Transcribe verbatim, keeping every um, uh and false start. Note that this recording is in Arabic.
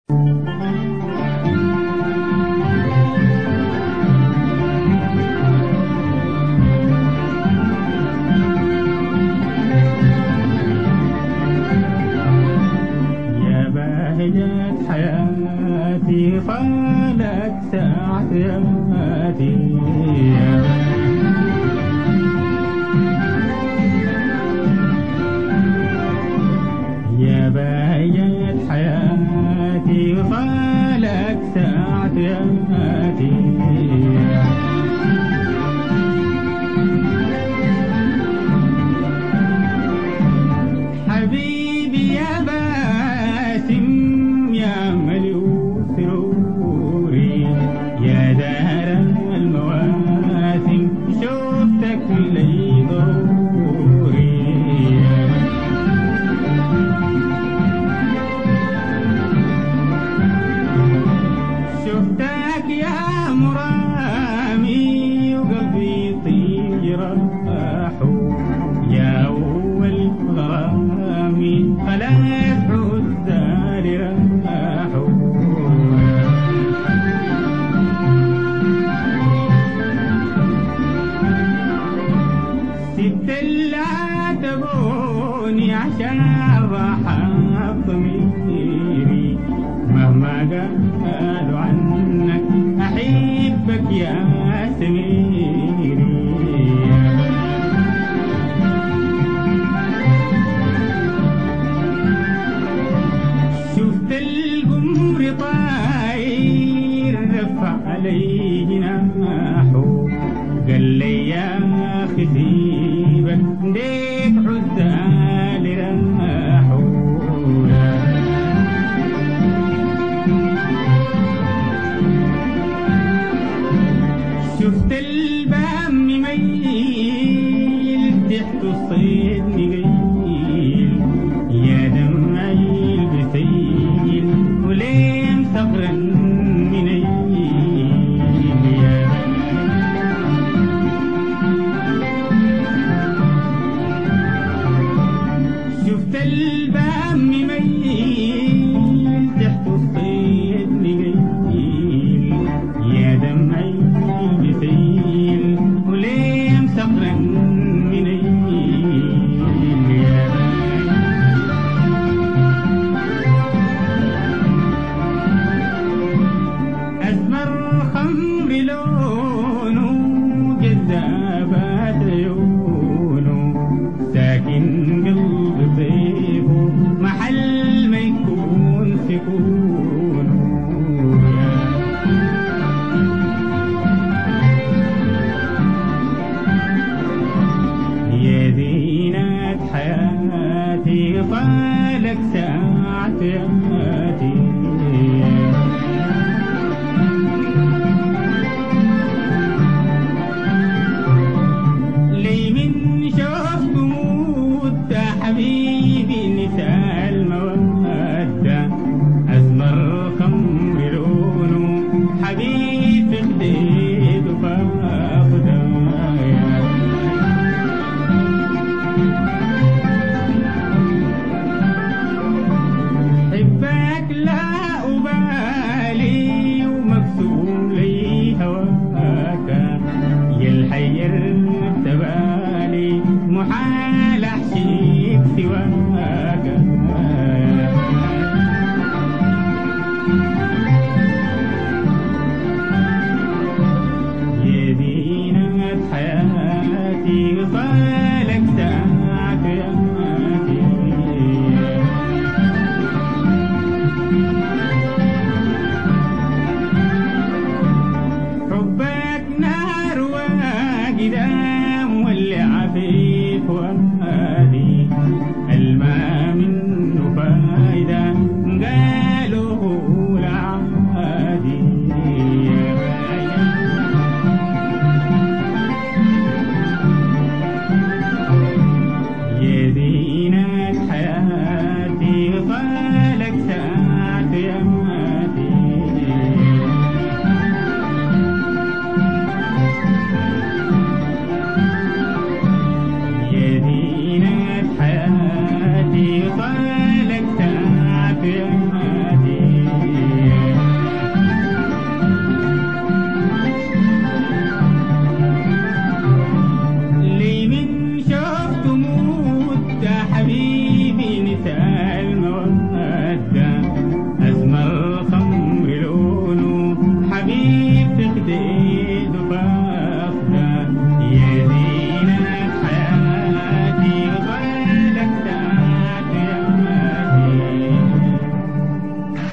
بهجت حياتي خالك ساعة ياتي يا بهجت حياتي خالك ساعة ياتي حبيبي يا باسم يا مليء سروري يا دهر المواسم شوفتك لي ضروري شفتك يا مرامي وقلبي طير راحو يا أول غرامي خلاص عزالي راحو ست لا تبوني عشان راحة ضميري مهما قالوا عنك أحبك يا سميري شفت القمر طاير رفع علي جناحه قال لي يا أخي سيبك ديك عزالي راحو شفت البام مميل تحت الصيد مقيل يا دمعي البسيل ولين صقرا منيل شفت البام مميل تحت الصيد مقيل يا دمعي البسيل ولين صقرا منيل أسمر خمر لونه جذابات عيونه ساكن قلب طيبه محل ما يكون سكونه يا زينة حياتي طالك ساعة ياتي لي من شوفك مودة حبيبي نساء المودة أسمر خمر لونه حبيب خديد فاقدة حبك لا أبالي ومقسوم لي هواك يا الحير تبالي محال